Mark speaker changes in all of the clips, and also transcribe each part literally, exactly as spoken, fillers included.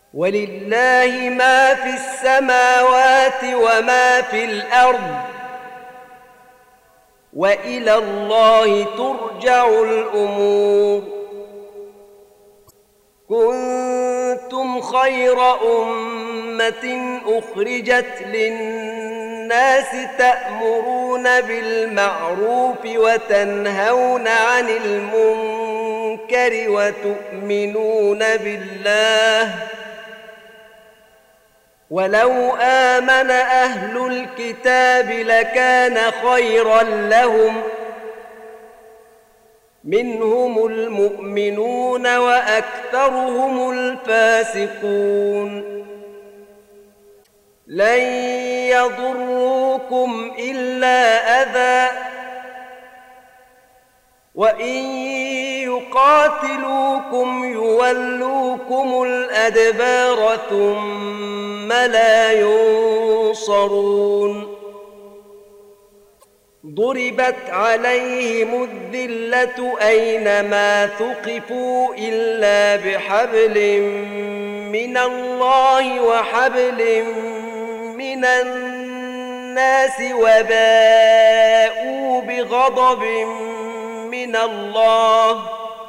Speaker 1: ولله ما في السماوات وما في الأرض وإلى الله ترجع الأمور. كنتم خير أمة أخرجت للناس تأمرون بالمعروف وتنهون عن المنكر وتؤمنون بالله. ولو آمن أهل الكتاب لكان خيرا لهم، منهم المؤمنون وأكثرهم الفاسقون. لن يضروكم إلا أذى، وإن يقاتلوكم يولوكم الأدبار ثم لا ينصرون. ضربت عليهم الذلة أينما ثقفوا إلا بحبل من الله وحبل من الناس وباءوا بغضب من الله،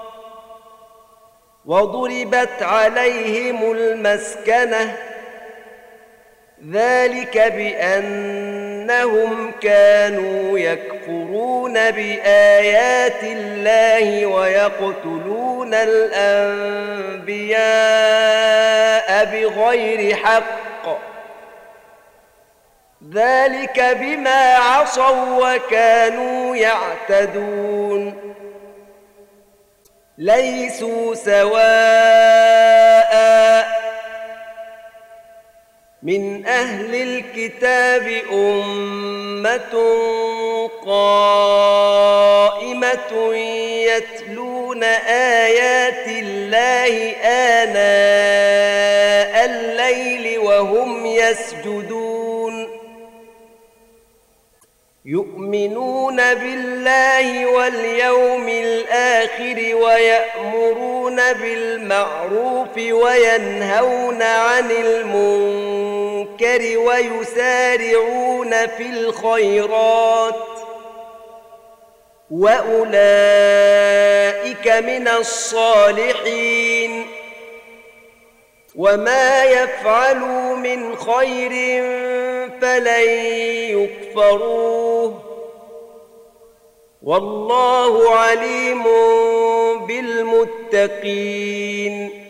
Speaker 1: وضربت عليهم المسكنة، ذلك بأنهم كانوا يكفرون بآيات الله ويقتلون الأنبياء بغير حق، ذلك بما عصوا وكانوا يعتدون. ليسوا سواء، من أهل الكتاب أمة قائمة يتلون آيات الله آناء الليل وهم يسجدون، يؤمنون بالله واليوم الآخر ويأمرون بالمعروف وينهون عن المنكر ويسارعون في الخيرات، وأولئك من الصالحين. وما يفعلوا من خير فلن يكفروه، والله عليم بالمتقين.